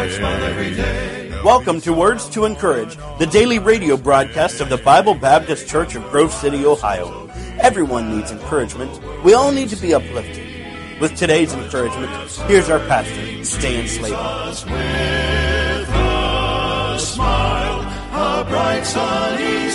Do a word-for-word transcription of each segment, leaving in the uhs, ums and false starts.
Welcome to Words to Encourage, the daily radio broadcast of the Bible Baptist Church of Grove City, Ohio. Everyone needs encouragement. We all need to be uplifted. With today's encouragement, here's our pastor, Stan Slater. With a smile, a bright sunny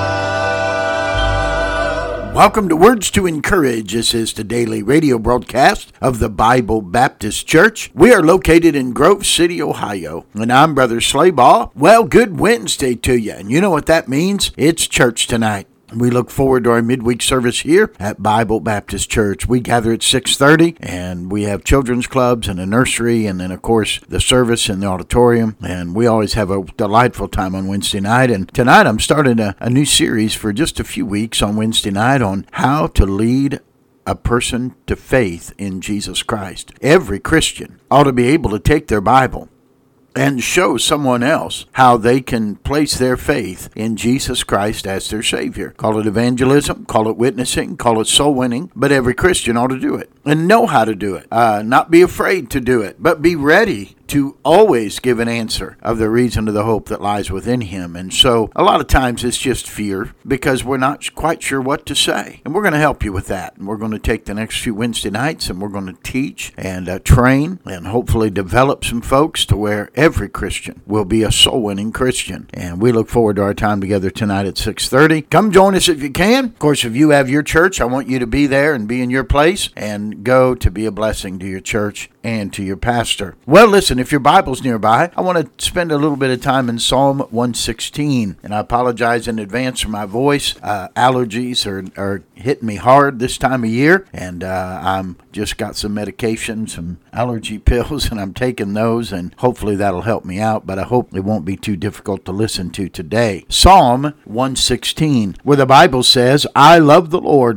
smile. Welcome to Words to Encourage. This is the daily radio broadcast of the Bible Baptist Church. We are located in Grove City, Ohio, and I'm Brother Slaybaugh. Well, good Wednesday to you, and you know what that means? It's church tonight. We look forward to our midweek service here at Bible Baptist Church. We gather at six thirty, and we have children's clubs and a nursery, and then, of course, the service in the auditorium. And we always have a delightful time on Wednesday night. And tonight I'm starting a, a new series for just a few weeks on Wednesday night on how to lead a person to faith in Jesus Christ. Every Christian ought to be able to take their Bible and show someone else how they can place their faith in Jesus Christ as their Savior. Call it evangelism, call it witnessing, call it soul winning, but every Christian ought to do it and know how to do it. Uh, not be afraid to do it, but be ready to always give an answer of the reason of the hope that lies within him. And so a lot of times it's just fear because we're not quite sure what to say. And we're going to help you with that. And we're going to take the next few Wednesday nights and we're going to teach and uh, train and hopefully develop some folks to where every Christian will be a soul-winning Christian. And we look forward to our time together tonight at six thirty. Come join us if you can. Of course, if you have your church, I want you to be there and be in your place and go to be a blessing to your church and to your pastor. Well, listen, if your Bible's nearby, I want to spend a little bit of time in Psalm one sixteen. And I apologize in advance for my voice. Uh, allergies are, are hitting me hard this time of year. And uh, I'm just got some medication, some allergy pills, and I'm taking those. And hopefully that'll help me out. But I hope it won't be too difficult to listen to today. Psalm one sixteen, where the Bible says, I love the Lord,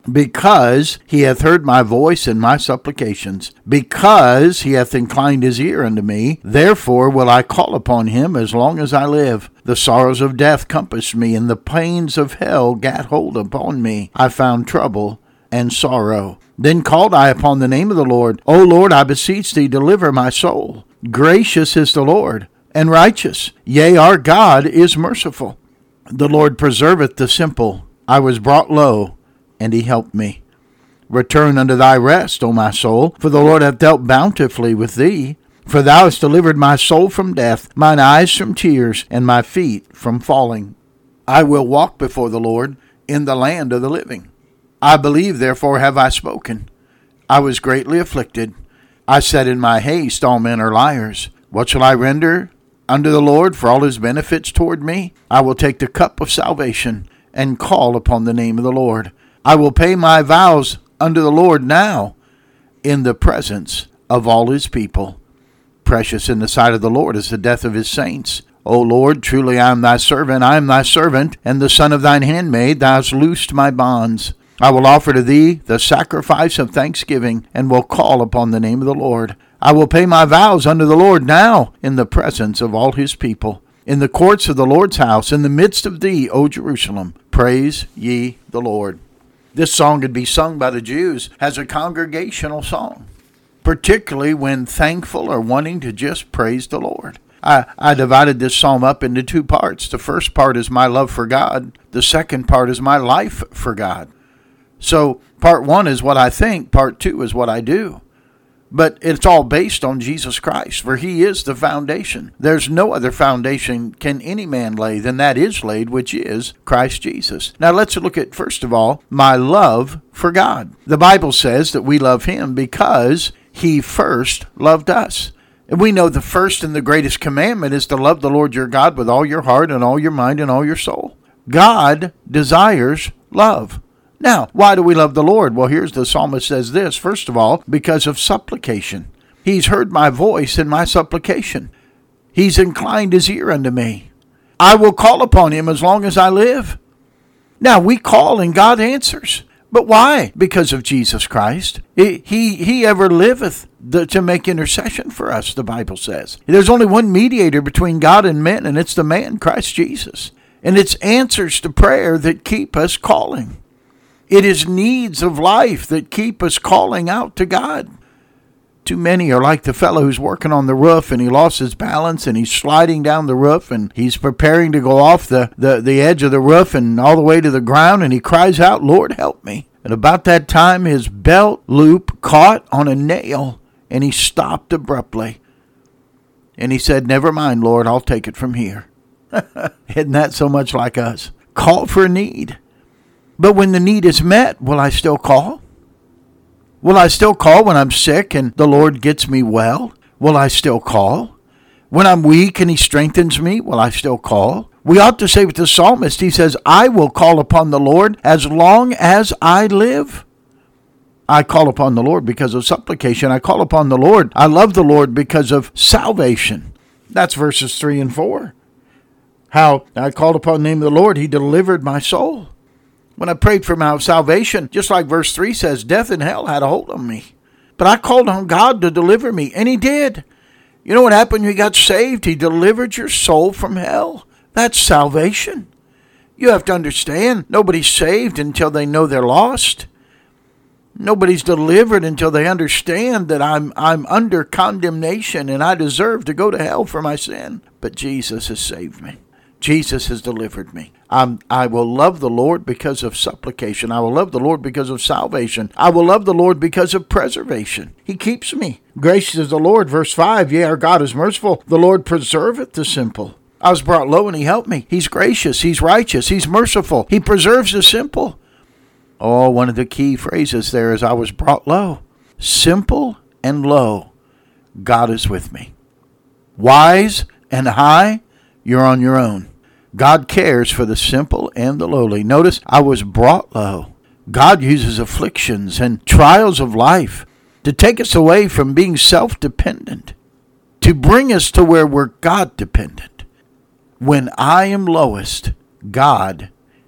because he hath heard my voice and my supplications, because he hath inclined his ear unto me, therefore will I call upon him as long as I live. The sorrows of death compassed me, and the pains of hell gat hold upon me. I found trouble and sorrow. Then called I upon the name of the Lord. O Lord, I beseech thee, deliver my soul. Gracious is the Lord, and righteous. Yea, our God is merciful. The Lord preserveth the simple. I was brought low, and he helped me. Return unto thy rest, O my soul, for the Lord hath dealt bountifully with thee. For thou hast delivered my soul from death, mine eyes from tears, and my feet from falling. I will walk before the Lord in the land of the living. I believe, therefore have I spoken. I was greatly afflicted. I said in my haste, all men are liars. What shall I render unto the Lord for all his benefits toward me? I will take the cup of salvation and call upon the name of the Lord. I will pay my vows unto the Lord now in the presence of all his people. Precious in the sight of the Lord is the death of his saints. O Lord, truly I am thy servant, I am thy servant, and the son of thine handmaid. Thou hast loosed my bonds. I will offer to thee the sacrifice of thanksgiving, and will call upon the name of the Lord. I will pay my vows unto the Lord now in the presence of all his people. In the courts of the Lord's house, in the midst of thee, O Jerusalem, praise ye the Lord. This song could be sung by the Jews as a congregational song, particularly when thankful or wanting to just praise the Lord. I, I divided this psalm up into two parts. The first part is my love for God. The second part is my life for God. So part one is what I think. Part two is what I do. But it's all based on Jesus Christ, for he is the foundation. There's no other foundation can any man lay than that is laid, which is Christ Jesus. Now let's look at, first of all, my love for God. The Bible says that we love him because he first loved us. And we know the first and the greatest commandment is to love the Lord your God with all your heart and all your mind and all your soul. God desires love. Now, why do we love the Lord? Well, here's the psalmist says this. First of all, because of supplication. He's heard my voice in my supplication. He's inclined his ear unto me. I will call upon him as long as I live. Now, we call and God answers. But why? Because of Jesus Christ. He, he, he ever liveth the, to make intercession for us, the Bible says. There's only one mediator between God and men, and it's the man, Christ Jesus. And it's answers to prayer that keep us calling. It is needs of life that keep us calling out to God. Too many are like the fellow who's working on the roof and he lost his balance and he's sliding down the roof and he's preparing to go off the, the, the edge of the roof and all the way to the ground, and he cries out, "Lord, help me." And about that time, his belt loop caught on a nail and he stopped abruptly. And he said, "Never mind, Lord, I'll take it from here." Isn't that so much like us? Call for a need. But when the need is met, will I still call? Will I still call when I'm sick and the Lord gets me well? Will I still call? When I'm weak and he strengthens me, will I still call? We ought to say with the psalmist, he says, "I will call upon the Lord as long as I live." I call upon the Lord because of supplication. I call upon the Lord. I love the Lord because of salvation. That's verses three and four. How I called upon the name of the Lord, he delivered my soul. When I prayed for my salvation, just like verse three says, death and hell had a hold on me. But I called on God to deliver me, and he did. You know what happened when you got saved? He delivered your soul from hell. That's salvation. You have to understand, nobody's saved until they know they're lost. Nobody's delivered until they understand that I'm I'm under condemnation and I deserve to go to hell for my sin. But Jesus has saved me. Jesus has delivered me. I'm, I will love the Lord because of supplication. I will love the Lord because of salvation. I will love the Lord because of preservation. He keeps me. Gracious is the Lord, verse five. Yea, our God is merciful. The Lord preserveth the simple. I was brought low and he helped me. He's gracious. He's righteous. He's merciful. He preserves the simple. Oh, one of the key phrases there is I was brought low. Simple and low. God is with me. Wise and high, you're on your own. God cares for the simple and the lowly. Notice, I was brought low. God uses afflictions and trials of life to take us away from being self-dependent, to bring us to where we're God-dependent. When I am lowest, God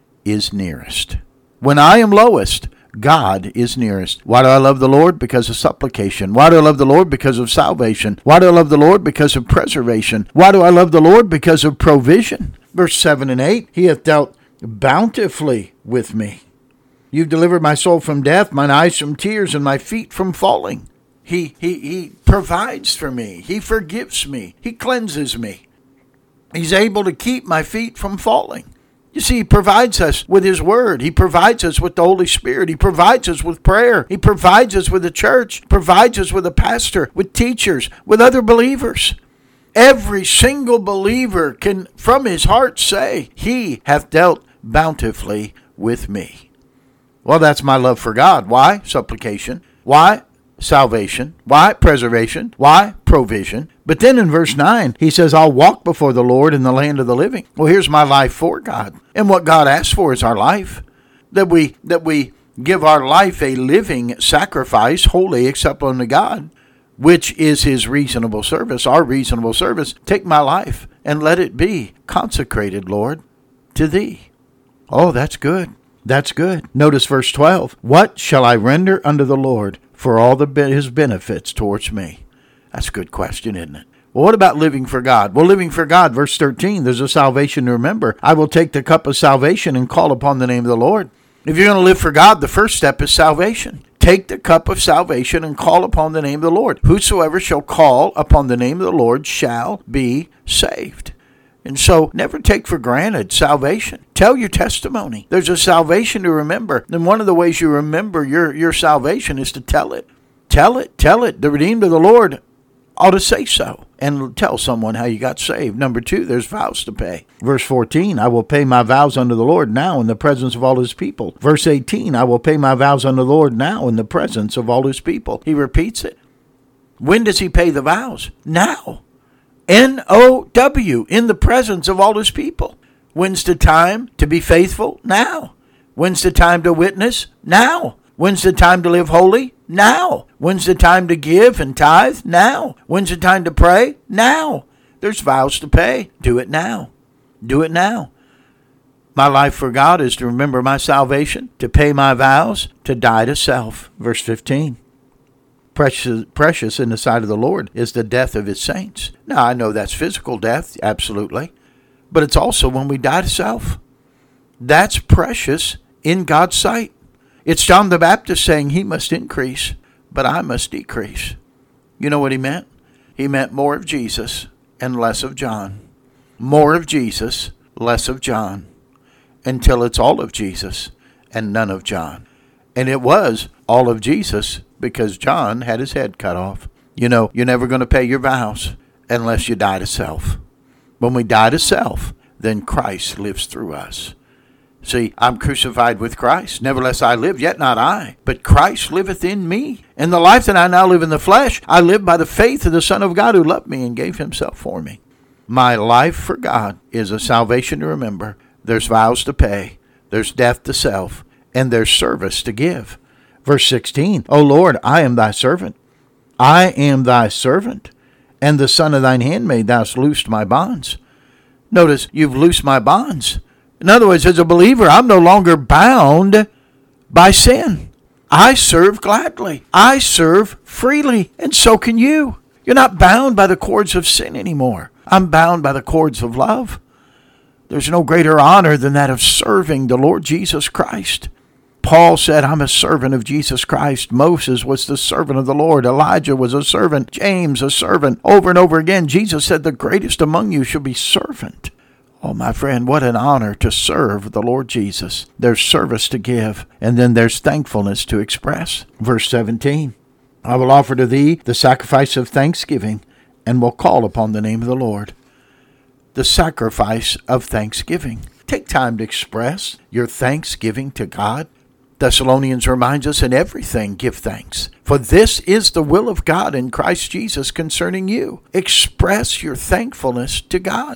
is nearest. When I am lowest, God is nearest. Why do I love the Lord? Because of supplication. Why do I love the Lord? Because of salvation. Why do I love the Lord? Because of preservation. Why do I love the Lord? Because of provision. Verse seven and eight, he hath dealt bountifully with me. You've delivered my soul from death, mine eyes from tears, and my feet from falling. He, he, he provides for me. He forgives me. He cleanses me. He's able to keep my feet from falling. You see, he provides us with his word. He provides us with the Holy Spirit. He provides us with prayer. He provides us with a church. He provides us with a pastor, with teachers, with other believers. Every single believer can, from his heart, say, he hath dealt bountifully with me. Well, that's my love for God. Why? Supplication. Why? Salvation. Why? Preservation. Why? Provision. But then in verse nine, he says, I'll walk before the Lord in the land of the living. Well, here's my life for God. And what God asks for is our life. That we, that we give our life a living sacrifice, holy, acceptable unto God, which is his reasonable service, our reasonable service. Take my life and let it be consecrated, Lord, to thee. Oh, that's good. That's good. Notice verse twelve. What shall I render unto the Lord for all the his benefits towards me? That's a good question, isn't it? Well, what about living for God? Well, living for God, verse thirteen, there's a salvation to remember. I will take the cup of salvation and call upon the name of the Lord. If you're going to live for God, the first step is salvation. Take the cup of salvation and call upon the name of the Lord. Whosoever shall call upon the name of the Lord shall be saved. And so never take for granted salvation. Tell your testimony. There's a salvation to remember. And one of the ways you remember your, your salvation is to tell it. Tell it. Tell it. The redeemed of the Lord ought to say so and tell someone how you got saved. Number two, there's vows to pay. Verse fourteen, I will pay my vows unto the Lord now in the presence of all his people. Verse eighteen, I will pay my vows unto the Lord now in the presence of all his people. He repeats it. When does he pay the vows? Now. N O W, in the presence of all his people. When's the time to be faithful? Now. When's the time to witness? Now. When's the time to live holy? Now. When's the time to give and tithe? Now. When's the time to pray? Now. There's vows to pay. Do it now. Do it now. My life for God is to remember my salvation, to pay my vows, to die to self. Verse fifteen. Precious, precious in the sight of the Lord is the death of his saints. Now, I know that's physical death, absolutely. But it's also when we die to self. That's precious in God's sight. It's John the Baptist saying he must increase, but I must decrease. You know what he meant? He meant more of Jesus and less of John. More of Jesus, less of John. Until it's all of Jesus and none of John. And it was all of Jesus because John had his head cut off. You know, you're never going to pay your vows unless you die to self. When we die to self, then Christ lives through us. See, I'm crucified with Christ. Nevertheless I live, yet not I, but Christ liveth in me. And the life that I now live in the flesh, I live by the faith of the Son of God who loved me and gave himself for me. My life for God is a salvation to remember. There's vows to pay. There's death to self. And there's service to give. Verse sixteen, O Lord, I am thy servant. I am thy servant, and the son of thine handmaid, thou hast loosed my bonds. Notice, you've loosed my bonds. In other words, as a believer, I'm no longer bound by sin. I serve gladly. I serve freely, and so can you. You're not bound by the cords of sin anymore. I'm bound by the cords of love. There's no greater honor than that of serving the Lord Jesus Christ. Paul said, I'm a servant of Jesus Christ. Moses was the servant of the Lord. Elijah was a servant. James, a servant. Over and over again, Jesus said, the greatest among you shall be servant. Oh, my friend, what an honor to serve the Lord Jesus. There's service to give, and then there's thankfulness to express. Verse seventeen, I will offer to thee the sacrifice of thanksgiving, and will call upon the name of the Lord. The sacrifice of thanksgiving. Take time to express your thanksgiving to God. Thessalonians reminds us, in everything give thanks, for this is the will of God in Christ Jesus concerning you. Express your thankfulness to God.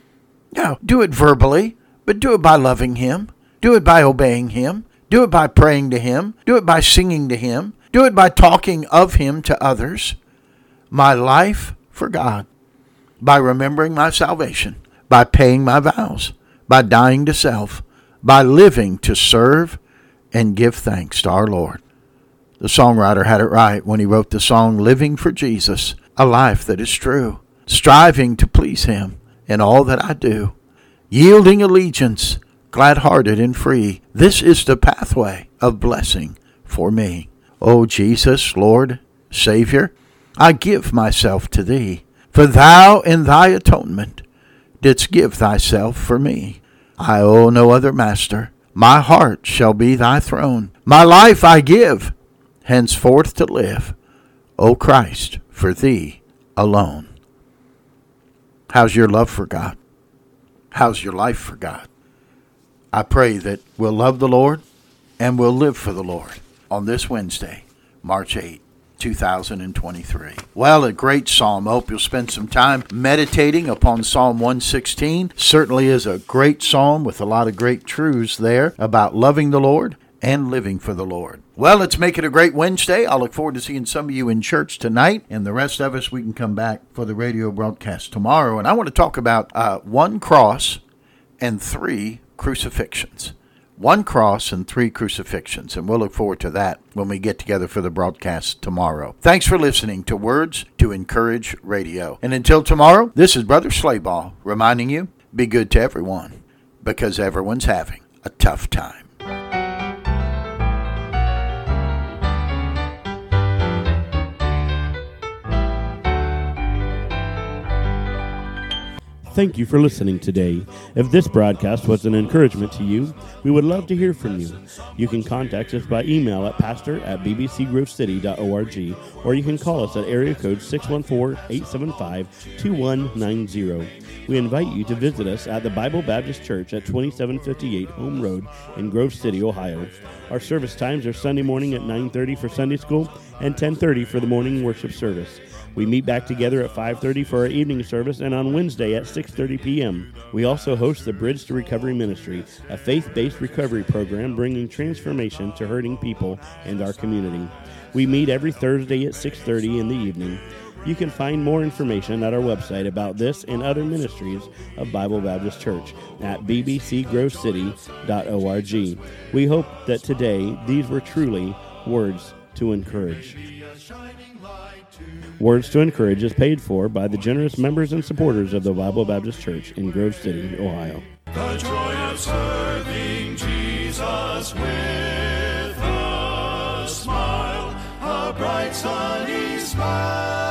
Now, do it verbally, but do it by loving him. Do it by obeying him. Do it by praying to him. Do it by singing to him. Do it by talking of him to others. My life for God, by remembering my salvation, by paying my vows, by dying to self, by living to serve and give thanks to our Lord. The songwriter had it right when he wrote the song, Living for Jesus, a life that is true, striving to please him in all that I do, yielding allegiance, glad-hearted and free. This is the pathway of blessing for me. O Jesus, Lord, Savior, I give myself to thee, for thou in thy atonement didst give thyself for me. I owe no other master. My heart shall be thy throne. My life I give, henceforth to live, O Christ, for thee alone. How's your love for God? How's your life for God? I pray that we'll love the Lord and we'll live for the Lord on this Wednesday, March eighth. two thousand twenty-three. Well, a great psalm. I hope you'll spend some time meditating upon Psalm one sixteen. Certainly is a great psalm with a lot of great truths there about loving the Lord and living for the Lord. Well, let's make it a great Wednesday. I look forward to seeing some of you in church tonight, and the rest of us, we can come back for the radio broadcast tomorrow. And I want to talk about uh, one cross and three crucifixions. One cross and three crucifixions, and we'll look forward to that when we get together for the broadcast tomorrow. Thanks for listening to Words to Encourage Radio. And until tomorrow, this is Brother Slayball reminding you, be good to everyone, because everyone's having a tough time. Thank you for listening today. If this broadcast was an encouragement to you, we would love to hear from you. You can contact us by email at pastor at b b c grove city dot org, or you can call us at area code six one four, eight seven five, two one nine zero. We invite you to visit us at the Bible Baptist Church at twenty-seven fifty-eight Home Road in Grove City, Ohio. Our service times are Sunday morning at nine thirty for Sunday school and ten thirty for the morning worship service. We meet back together at five thirty for our evening service and on Wednesday at six thirty p.m. We also host the Bridge to Recovery Ministry, a faith-based recovery program bringing transformation to hurting people and our community. We meet every Thursday at six thirty in the evening. You can find more information at our website about this and other ministries of Bible Baptist Church at b b c grove city dot org. We hope that today these were truly words to encourage. Words to Encourage is paid for by the generous members and supporters of the Bible Baptist Church in Grove City, Ohio. The joy of serving Jesus with a smile, a bright sunny smile.